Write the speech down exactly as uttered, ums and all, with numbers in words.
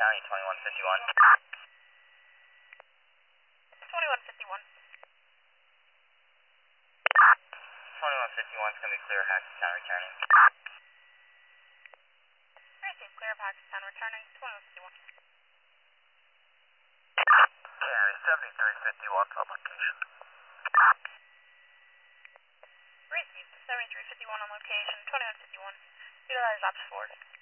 County, twenty-one fifty-one. twenty-one fifty-one. twenty-one fifty-one is going to be clear, Hackettstown returning. Received, clear of Hackettstown returning, twenty-one fifty-one. County, seventy-three fifty-one on location. Received, seventy-three fifty-one on location, twenty-one fifty-one. Utilize ops forward.